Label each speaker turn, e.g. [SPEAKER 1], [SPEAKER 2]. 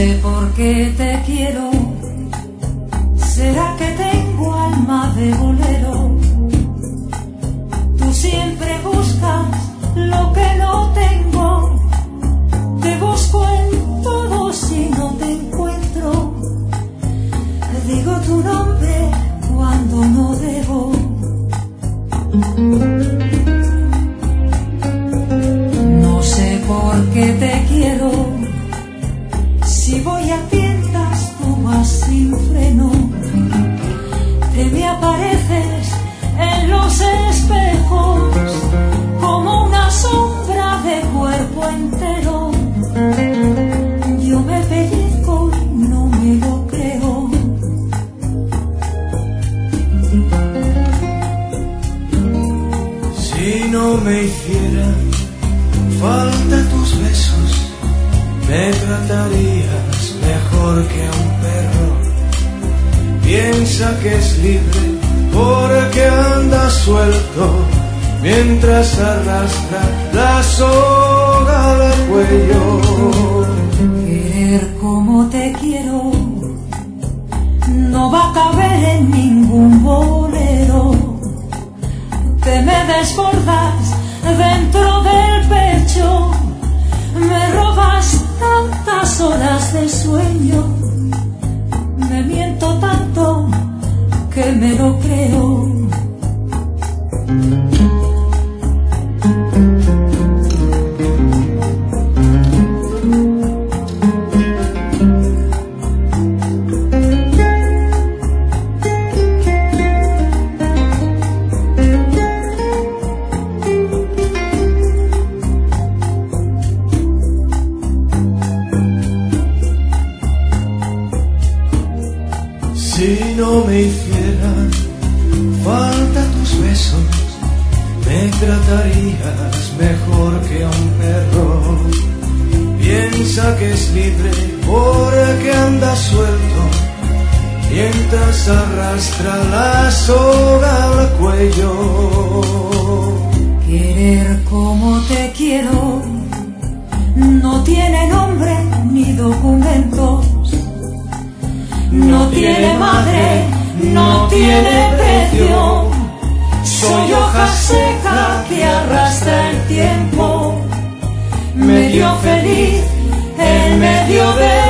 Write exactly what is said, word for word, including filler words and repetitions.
[SPEAKER 1] sé por qué te quiero, será que tengo alma de bolero. Tú siempre buscas lo que no tengo, te busco en todo si no te encuentro. Digo tu nombre cuando no debo. No sé por qué te quiero, si voy a tiendas tú vas sin freno. Te me apareces en los espejos como una sombra de cuerpo entero. Yo me pellizco y no me lo creo.
[SPEAKER 2] Si no me hicieran falta tus besos, me tratarías mejor que a un perro. Piensa que es libre porque anda suelto mientras arrastra la soga del cuello.
[SPEAKER 1] Querer como te quiero no va a caber en ningún bolero. Te me desbordas dentro del pecho, me robas tantas horas de sueño, me miento tanto que me lo creo.
[SPEAKER 2] Si no me hicieran falta tus besos, me tratarías mejor que a un perro. Piensa que es libre porque anda suelto mientras arrastra la soga al cuello.
[SPEAKER 1] Querer como te quiero no tiene nombre ni documentos, no tiene madre, no tiene precio. Soy hoja seca que arrastra el tiempo, medio feliz en medio de